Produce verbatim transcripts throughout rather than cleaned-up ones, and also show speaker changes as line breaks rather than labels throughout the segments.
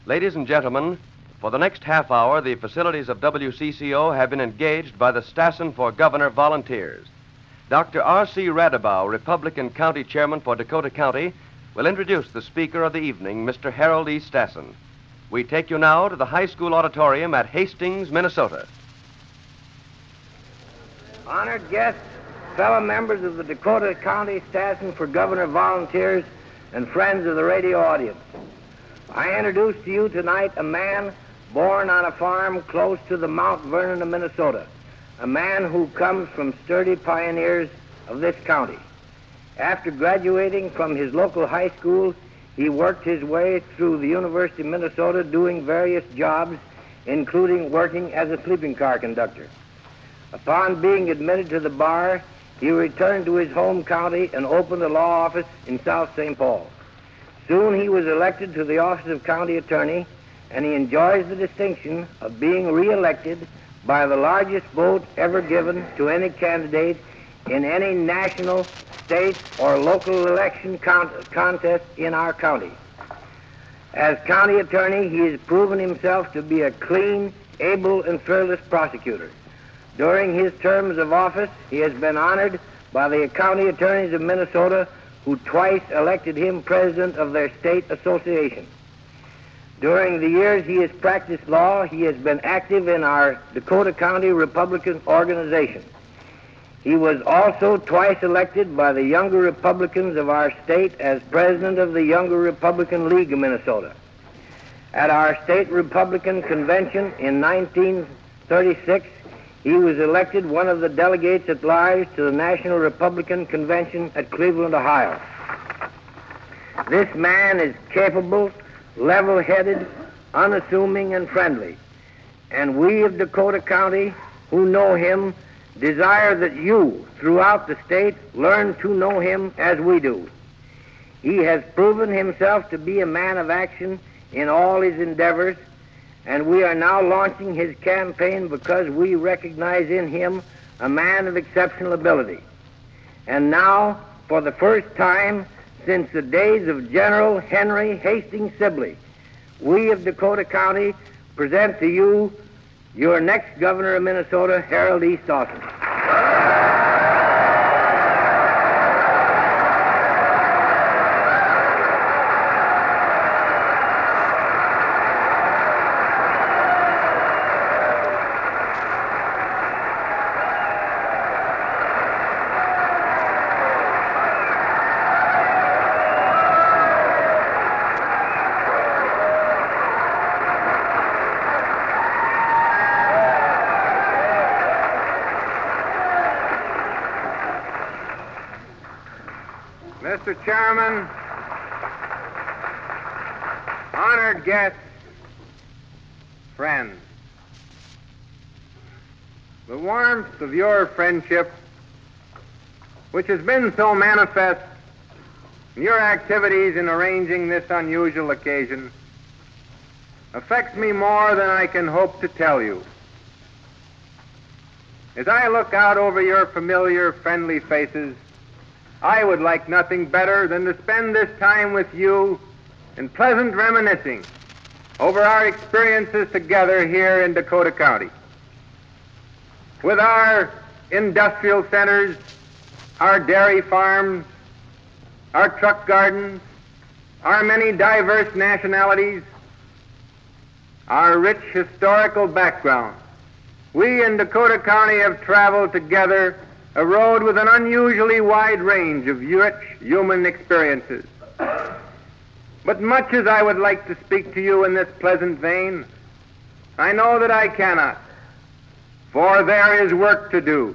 Ladies and gentlemen, for the next half hour, the facilities of W C C O have been engaged by the Stassen for Governor volunteers. Doctor R C Radabaugh, Republican County Chairman for Dakota County, will introduce the speaker of the evening, Mister Harold E. Stassen. We take you now to the high school auditorium at Hastings, Minnesota.
Honored guests, fellow members of the Dakota County Stassen for Governor volunteers, and friends of the radio audience. I introduce to you tonight a man born on a farm close to the Mount Vernon of Minnesota, a man who comes from sturdy pioneers of this county. After graduating from his local high school, he worked his way through the University of Minnesota doing various jobs, including working as a sleeping car conductor. Upon being admitted to the bar, he returned to his home county and opened a law office in South Saint Paul. Soon he was elected to the office of county attorney, and he enjoys the distinction of being re-elected by the largest vote ever given to any candidate in any national, state, or local election con- contest in our county. As county attorney, he has proven himself to be a clean, able, and fearless prosecutor. During his terms of office, he has been honored by the county attorneys of Minnesota, who twice elected him president of their state association. During the years he has practiced law, he has been active in our Dakota County Republican organization. He was also twice elected by the Younger Republicans of our state as president of the Younger Republican League of Minnesota. At our state Republican convention in nineteen thirty-six, he was elected one of the delegates at large to the National Republican Convention at Cleveland, Ohio. This man is capable, level-headed, unassuming, and friendly. And we of Dakota County who know him desire that you throughout the state learn to know him as we do. He has proven himself to be a man of action in all his endeavors, and we are now launching his campaign because we recognize in him a man of exceptional ability. And now, for the first time since the days of General Henry Hastings Sibley, we of Dakota County present to you your next governor of Minnesota, Harold E. Stassen.
Mister Chairman, honored guests, friends, the warmth of your friendship, which has been so manifest in your activities in arranging this unusual occasion, affects me more than I can hope to tell you. As I look out over your familiar, friendly faces, I would like nothing better than to spend this time with you in pleasant reminiscing over our experiences together here in Dakota County. With our industrial centers, our dairy farms, our truck gardens, our many diverse nationalities, our rich historical background, we in Dakota County have traveled together a road with an unusually wide range of rich human experiences. But much as I would like to speak to you in this pleasant vein, I know that I cannot, for there is work to do.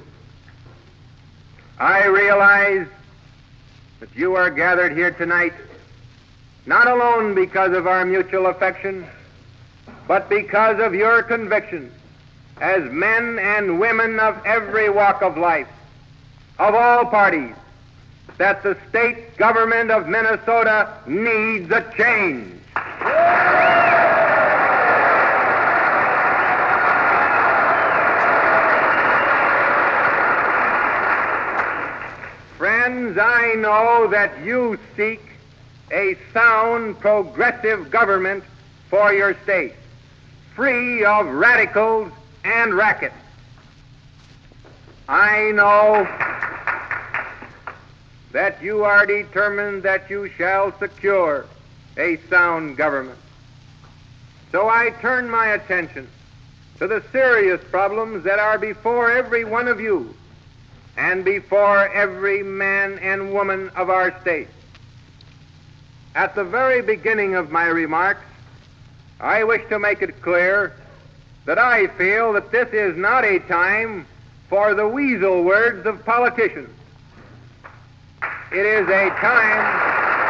I realize that you are gathered here tonight not alone because of our mutual affection, but because of your conviction as men and women of every walk of life, of all parties, that the state government of Minnesota needs a change. Friends, I know that you seek a sound, progressive government for your state, free of radicals and racket. I know that you are determined that you shall secure a sound government. So I turn my attention to the serious problems that are before every one of you and before every man and woman of our state. At the very beginning of my remarks, I wish to make it clear that I feel that this is not a time for the weasel words of politicians. It is a time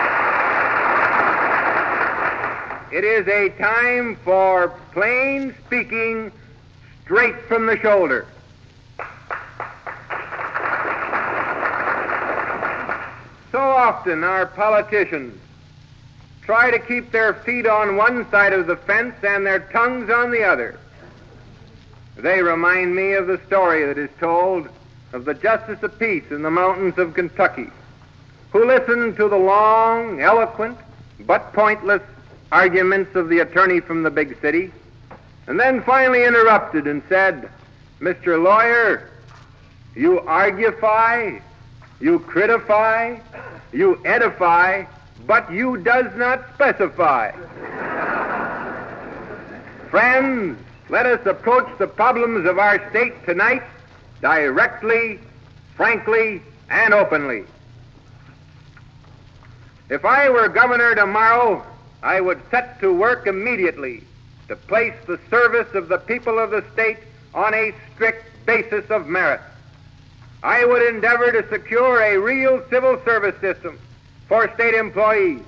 It is a time for plain speaking, straight from the shoulder. So often our politicians try to keep their feet on one side of the fence and their tongues on the other. They remind me of the story that is told of the Justice of Peace in the mountains of Kentucky, who listened to the long, eloquent, but pointless arguments of the attorney from the big city, and then finally interrupted and said, "Mister Lawyer, you argufy, you critify, you edify, but you does not specify." Friends, let us approach the problems of our state tonight directly, frankly, and openly. If I were governor tomorrow, I would set to work immediately to place the service of the people of the state on a strict basis of merit. I would endeavor to secure a real civil service system for state employees.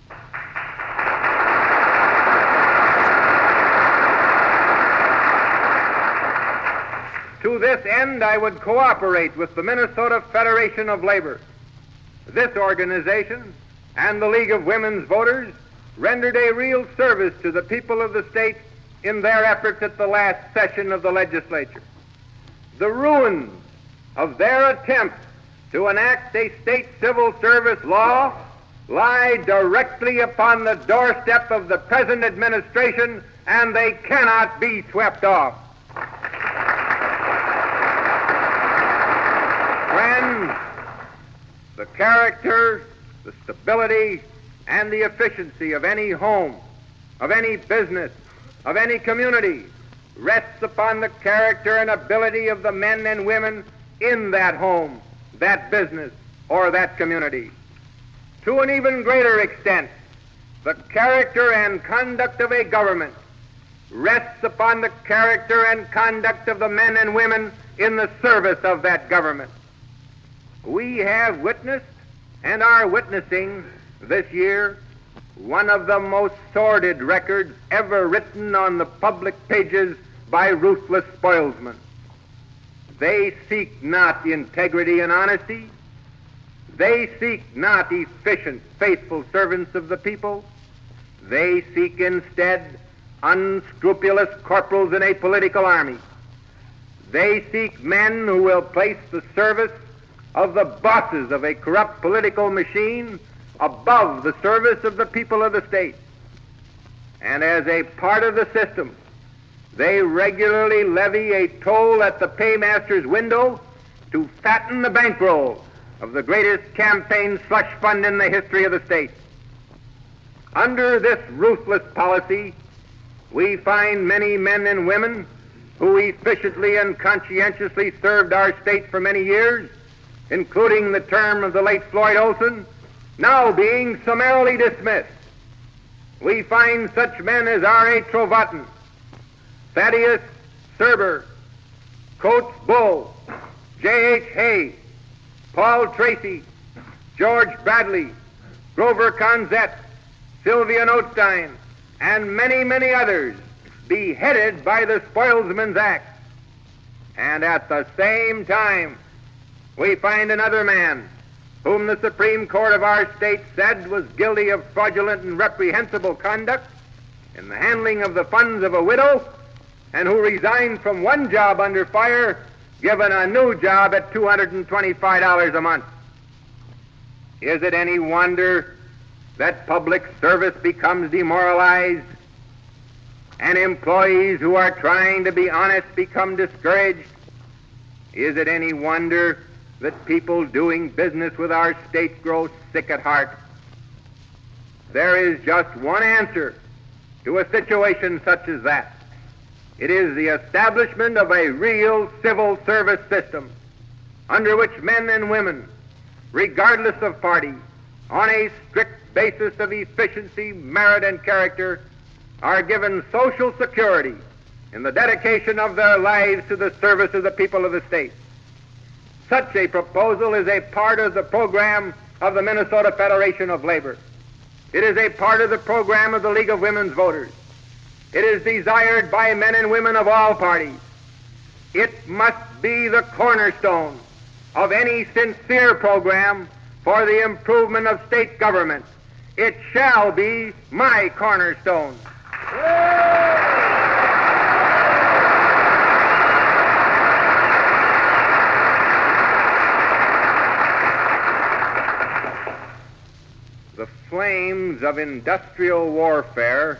To this end, I would cooperate with the Minnesota Federation of Labor. This organization and the League of Women's Voters rendered a real service to the people of the state in their efforts at the last session of the legislature. The ruins of their attempt to enact a state civil service law lie directly upon the doorstep of the present administration, and they cannot be swept off. Friends, the character, the stability, and the efficiency of any home, of any business, of any community rests upon the character and ability of the men and women in that home, that business, or that community. To an even greater extent, the character and conduct of a government rests upon the character and conduct of the men and women in the service of that government. We have witnessed and are witnessing this year one of the most sordid records ever written on the public pages by ruthless spoilsmen. They seek not integrity and honesty. They seek not efficient, faithful servants of the people. They seek instead unscrupulous corporals in a political army. They seek men who will place the service of the bosses of a corrupt political machine above the service of the people of the state. And as a part of the system, they regularly levy a toll at the paymaster's window to fatten the bankroll of the greatest campaign slush fund in the history of the state. Under this ruthless policy, we find many men and women who efficiently and conscientiously served our state for many years, including the term of the late Floyd Olson, now being summarily dismissed. We find such men as R A Trovatin, Thaddeus Serber, Coates Bull, J H Hay, Paul Tracy, George Bradley, Grover Conzett, Sylvia Notstein, and many, many others beheaded by the Spoilsman's Act. And at the same time, we find another man whom the Supreme Court of our state said was guilty of fraudulent and reprehensible conduct in the handling of the funds of a widow, and who resigned from one job under fire, given a new job at two hundred twenty-five dollars a month. Is it any wonder that public service becomes demoralized and employees who are trying to be honest become discouraged, is it any wonder that people doing business with our state grow sick at heart? There is just one answer to a situation such as that. It is the establishment of a real civil service system under which men and women, regardless of party, on a strict basis of efficiency, merit, and character, are given social security in the dedication of their lives to the service of the people of the state. Such a proposal is a part of the program of the Minnesota Federation of Labor. It is a part of the program of the League of Women's Voters. It is desired by men and women of all parties. It must be the cornerstone of any sincere program for the improvement of state government. It shall be my cornerstone. The flames of industrial warfare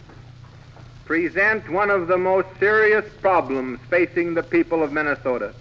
present one of the most serious problems facing the people of Minnesota.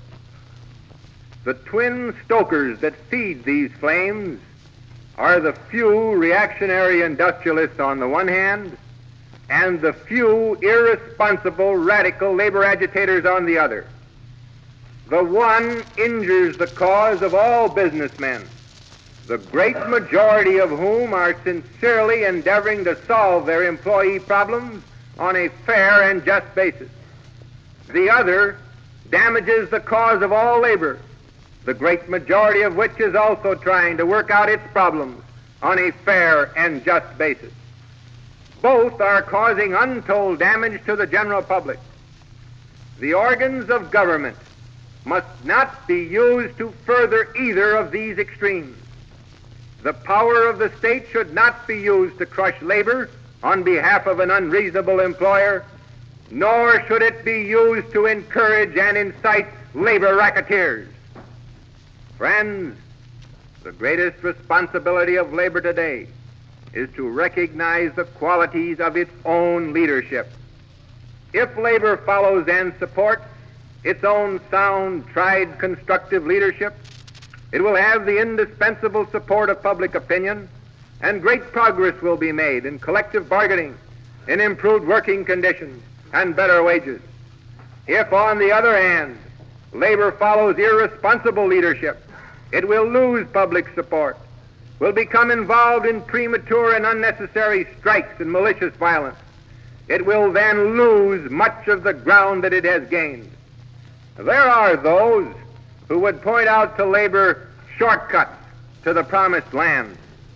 The twin stokers that feed these flames are the few reactionary industrialists on the one hand and the few irresponsible radical labor agitators on the other. The one injures the cause of all businessmen, the great majority of whom are sincerely endeavoring to solve their employee problems on a fair and just basis. The other damages the cause of all labor, the great majority of which is also trying to work out its problems on a fair and just basis. Both are causing untold damage to the general public. The organs of government must not be used to further either of these extremes. The power of the state should not be used to crush labor on behalf of an unreasonable employer, nor should it be used to encourage and incite labor racketeers. Friends, the greatest responsibility of labor today is to recognize the qualities of its own leadership. If labor follows and supports its own sound, tried, constructive leadership, it will have the indispensable support of public opinion, and great progress will be made in collective bargaining, in improved working conditions, and better wages. If, on the other hand, labor follows irresponsible leadership, it will lose public support, will become involved in premature and unnecessary strikes and malicious violence. It will then lose much of the ground that it has gained. There are those who would point out to labor shortcuts to the promised land.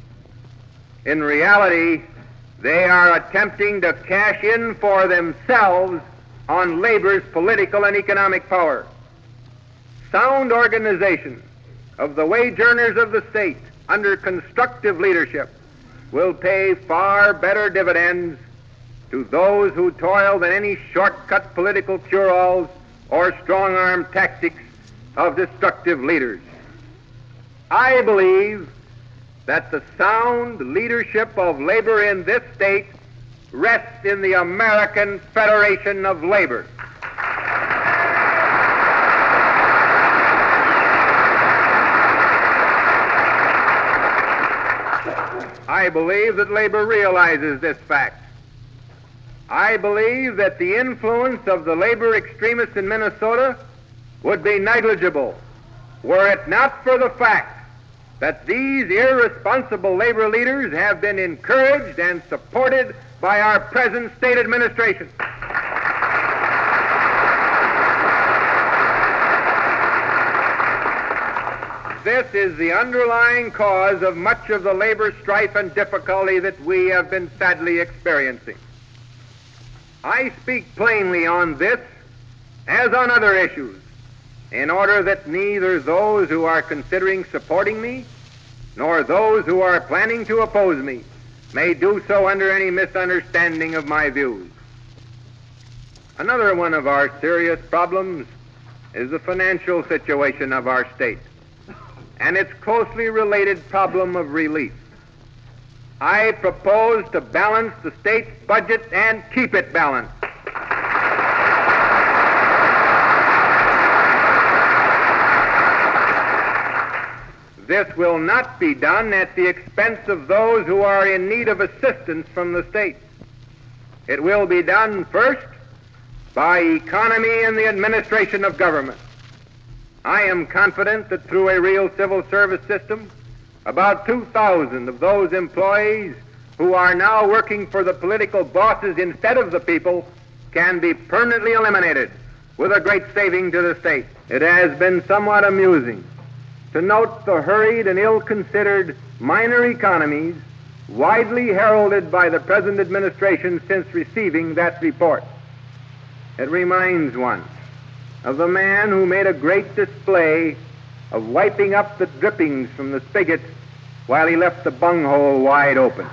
In reality, they are attempting to cash in for themselves on labor's political and economic power. Sound organization of the wage earners of the state under constructive leadership will pay far better dividends to those who toil than any shortcut political cure-alls or strong-arm tactics of destructive leaders. I believe that the sound leadership of labor in this state rests in the American Federation of Labor. I believe that labor realizes this fact. I believe that the influence of the labor extremists in Minnesota would be negligible were it not for the fact that these irresponsible labor leaders have been encouraged and supported by our present state administration. This is the underlying cause of much of the labor strife and difficulty that we have been sadly experiencing. I speak plainly on this as on other issues, in order that neither those who are considering supporting me nor those who are planning to oppose me may do so under any misunderstanding of my views. Another one of our serious problems is the financial situation of our state and its closely related problem of relief. I propose to balance the state's budget and keep it balanced. This will not be done at the expense of those who are in need of assistance from the state. It will be done first by economy in the administration of government. I am confident that through a real civil service system, about two thousand of those employees who are now working for the political bosses instead of the people can be permanently eliminated with a great saving to the state. It has been somewhat amusing to note the hurried and ill-considered minor economies widely heralded by the present administration since receiving that report. It reminds one of the man who made a great display of wiping up the drippings from the spigots while he left the bunghole wide open.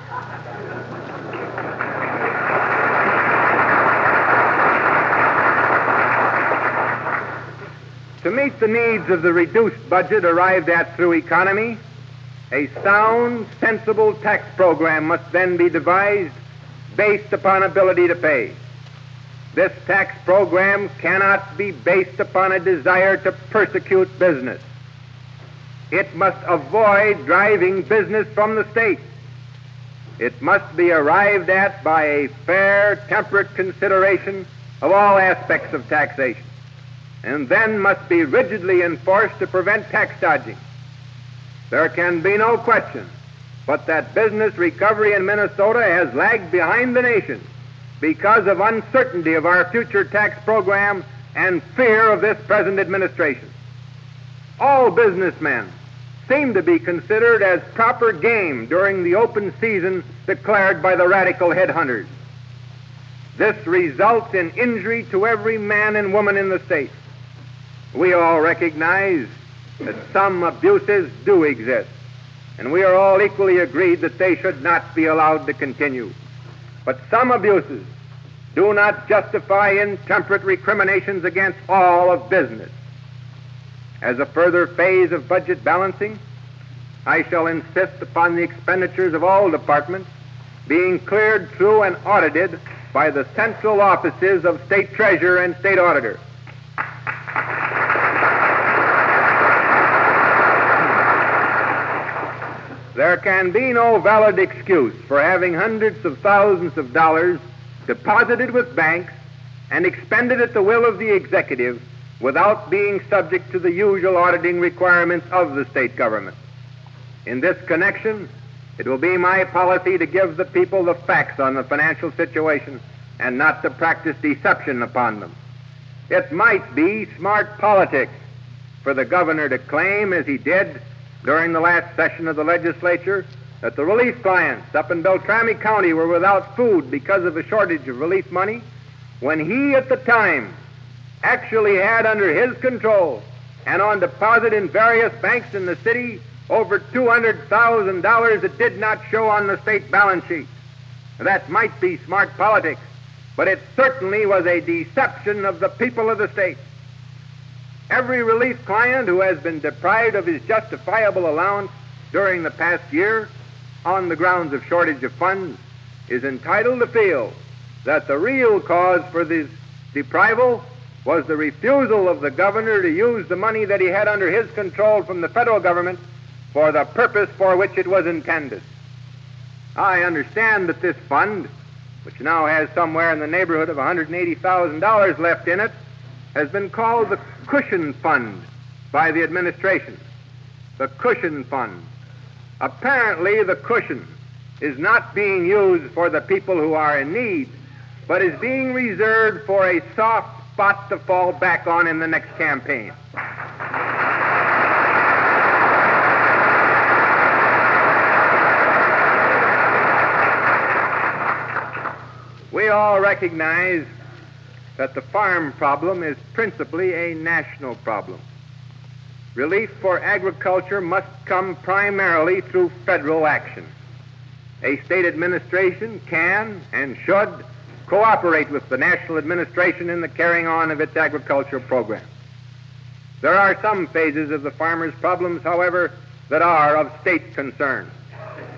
To meet the needs of the reduced budget arrived at through economy, a sound, sensible tax program must then be devised based upon ability to pay. This tax program cannot be based upon a desire to persecute business. It must avoid driving business from the state. It must be arrived at by a fair, temperate consideration of all aspects of taxation, and then must be rigidly enforced to prevent tax dodging. There can be no question but that business recovery in Minnesota has lagged behind the nation because of uncertainty of our future tax program and fear of this present administration. All businessmen seem to be considered as proper game during the open season declared by the radical headhunters. This results in injury to every man and woman in the state. We all recognize that some abuses do exist, and we are all equally agreed that they should not be allowed to continue. But some abuses do not justify intemperate recriminations against all of business. As a further phase of budget balancing, I shall insist upon the expenditures of all departments being cleared through and audited by the central offices of State Treasurer and State Auditor. There can be no valid excuse for having hundreds of thousands of dollars deposited with banks and expended at the will of the executive without being subject to the usual auditing requirements of the state government. In this connection, it will be my policy to give the people the facts on the financial situation and not to practice deception upon them. It might be smart politics for the governor to claim, as he did during the last session of the legislature, that the relief clients up in Beltrami County were without food because of a shortage of relief money, when he at the time actually had under his control and on deposit in various banks in the city over two hundred thousand dollars that did not show on the state balance sheet. That might be smart politics, but it certainly was a deception of the people of the state. Every relief client who has been deprived of his justifiable allowance during the past year on the grounds of shortage of funds is entitled to feel that the real cause for this deprival was the refusal of the governor to use the money that he had under his control from the federal government for the purpose for which it was intended. I understand that this fund, which now has somewhere in the neighborhood of one hundred eighty thousand dollars left in it, has been called the Cushion Fund by the administration. The Cushion Fund. Apparently, the cushion is not being used for the people who are in need, but is being reserved for a soft spot to fall back on in the next campaign. We all recognize that the farm problem is principally a national problem. Relief for agriculture must come primarily through federal action. A state administration can and should cooperate with the national administration in the carrying on of its agricultural program. There are some phases of the farmers' problems, however, that are of state concern.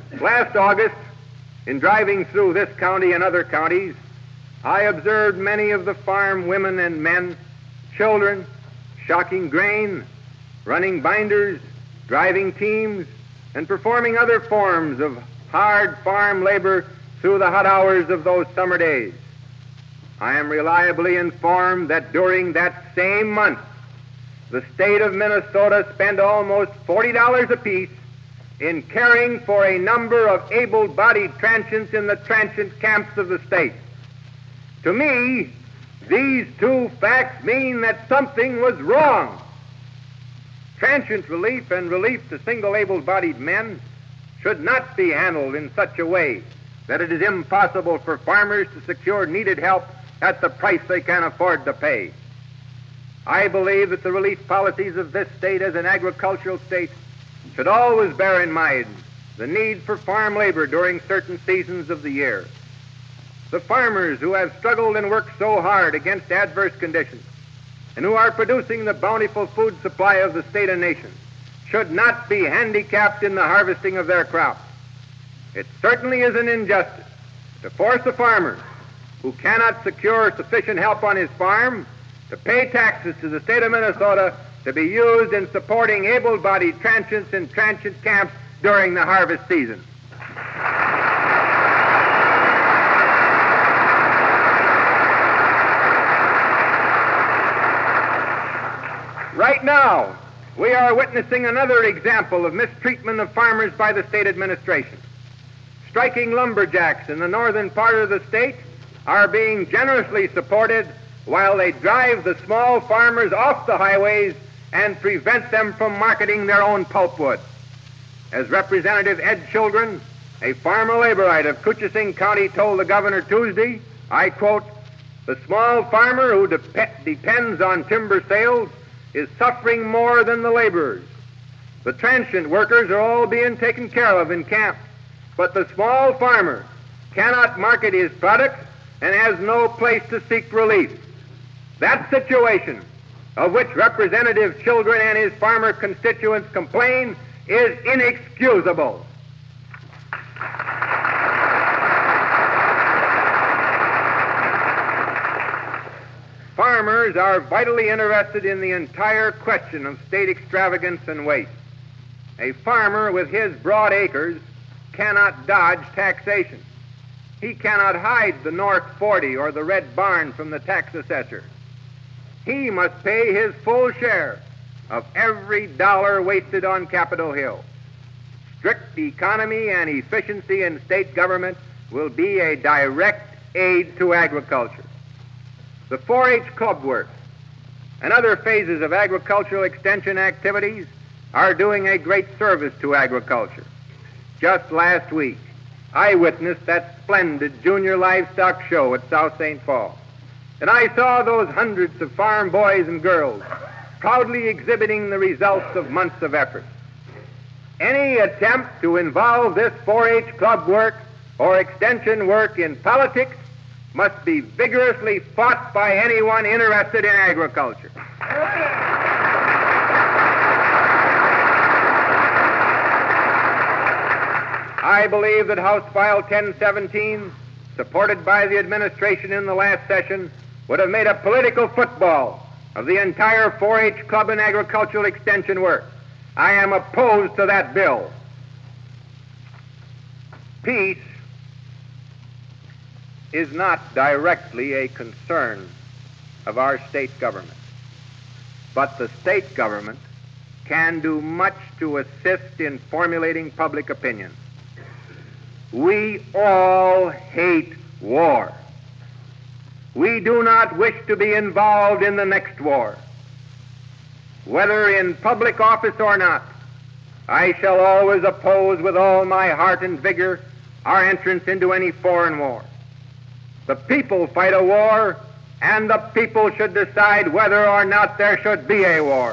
Last August, in driving through this county and other counties, I observed many of the farm women and men, children, shocking grain, running binders, driving teams, and performing other forms of hard farm labor through the hot hours of those summer days. I am reliably informed that during that same month, the state of Minnesota spent almost forty dollars apiece in caring for a number of able-bodied transients in the transient camps of the state. To me, these two facts mean that something was wrong. Transient relief and relief to single able-bodied men should not be handled in such a way that it is impossible for farmers to secure needed help at the price they can afford to pay. I believe that the relief policies of this state as an agricultural state should always bear in mind the need for farm labor during certain seasons of the year. The farmers who have struggled and worked so hard against adverse conditions and who are producing the bountiful food supply of the state and nation should not be handicapped in the harvesting of their crops. It certainly is an injustice to force a farmer who cannot secure sufficient help on his farm to pay taxes to the state of Minnesota to be used in supporting able-bodied transients in transient camps during the harvest season. Right now, we are witnessing another example of mistreatment of farmers by the state administration. Striking lumberjacks in the northern part of the state are being generously supported while they drive the small farmers off the highways and prevent them from marketing their own pulpwood. As Representative Ed Children, a farmer laborite of Koochiesing County, told the governor Tuesday, I quote, "The small farmer who dep- depends on timber sales is suffering more than the laborers. The transient workers are all being taken care of in camp, but the small farmer cannot market his products and has no place to seek relief. That situation, of which Representative Children and his farmer constituents complain, is inexcusable." Farmers are vitally interested in the entire question of state extravagance and waste. A farmer with his broad acres cannot dodge taxation. He cannot hide the North forty or the Red Barn from the tax assessor. He must pay his full share of every dollar wasted on Capitol Hill. Strict economy and efficiency in state government will be a direct aid to agriculture. The four H club work and other phases of agricultural extension activities are doing a great service to agriculture. Just last week, I witnessed that splendid junior livestock show at South Saint Paul, and I saw those hundreds of farm boys and girls proudly exhibiting the results of months of effort. Any attempt to involve this four H club work or extension work in politics must be vigorously fought by anyone interested in agriculture. I believe that House File ten seventeen, supported by the administration in the last session, would have made a political football of the entire four H club and agricultural extension work. I am opposed to that bill. Peace is not directly a concern of our state government, but the state government can do much to assist in formulating public opinion. We all hate war. We do not wish to be involved in the next war. Whether in public office or not, I shall always oppose with all my heart and vigor our entrance into any foreign war. The people fight a war, and the people should decide whether or not there should be a war.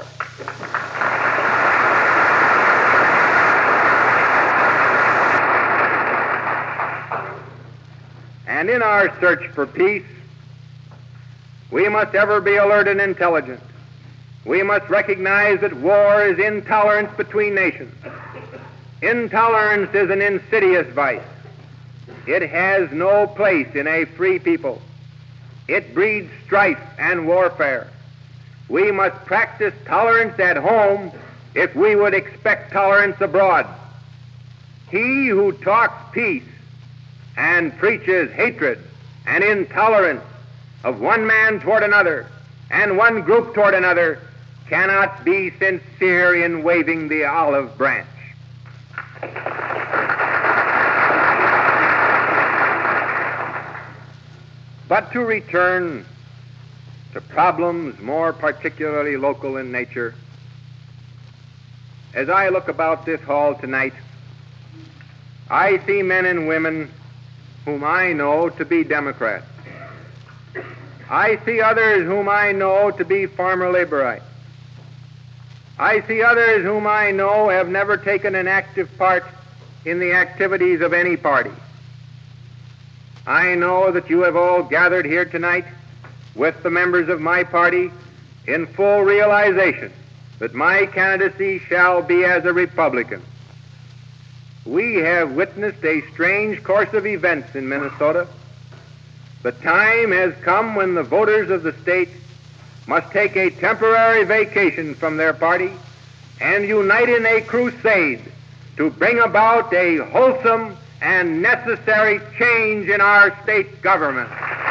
And in our search for peace, we must ever be alert and intelligent. We must recognize that war is intolerance between nations. Intolerance is an insidious vice. It has no place in a free people. It breeds strife and warfare. We must practice tolerance at home if we would expect tolerance abroad. He who talks peace and preaches hatred and intolerance of one man toward another and one group toward another cannot be sincere in waving the olive branch. But to return to problems more particularly local in nature, as I look about this hall tonight, I see men and women whom I know to be Democrats. I see others whom I know to be farmer laborites. I see others whom I know have never taken an active part in the activities of any party. I know that you have all gathered here tonight with the members of my party in full realization that my candidacy shall be as a Republican. We have witnessed a strange course of events in Minnesota. The time has come when the voters of the state must take a temporary vacation from their party and unite in a crusade to bring about a wholesome and necessary change in our state government.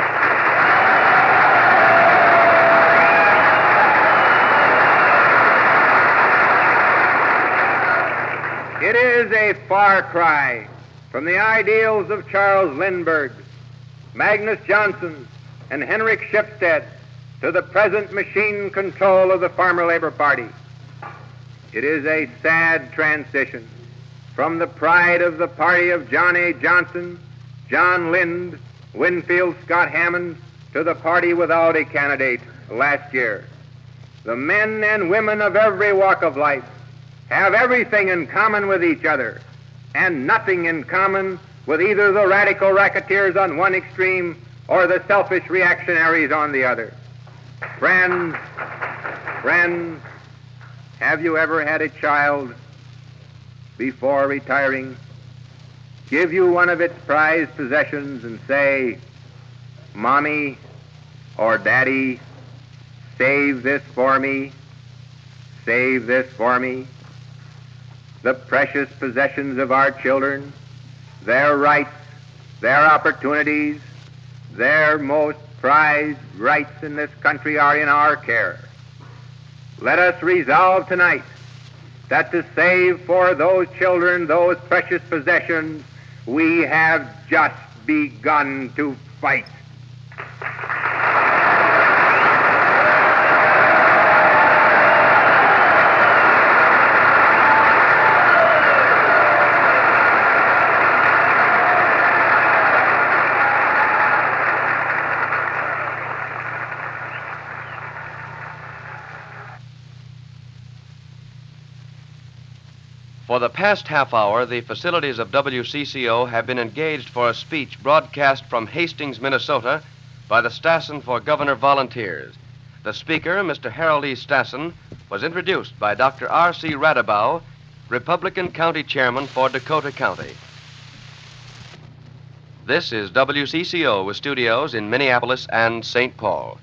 It is a far cry from the ideals of Charles Lindbergh, Magnus Johnson, and Henrik Shipstead to the present machine control of the Farmer Labor Party. It is a sad transition from the pride of the party of John A. Johnson, John Lind, Winfield Scott Hammond, to the party without a candidate last year. The men and women of every walk of life have everything in common with each other and nothing in common with either the radical racketeers on one extreme or the selfish reactionaries on the other. Friends, friends, have you ever had a child, before retiring, give you one of its prized possessions and say, "Mommy or Daddy, save this for me, save this for me"? The precious possessions of our children, their rights, their opportunities, their most prized rights in this country are in our care. Let us resolve tonight that to save for those children those precious possessions, we have just begun to fight.
For the past half hour, the facilities of W C C O have been engaged for a speech broadcast from Hastings, Minnesota, by the Stassen for Governor Volunteers. The speaker, Mister Harold E. Stassen, was introduced by Doctor R C Radabaugh, Republican County Chairman for Dakota County. This is W C C O with studios in Minneapolis and Saint Paul.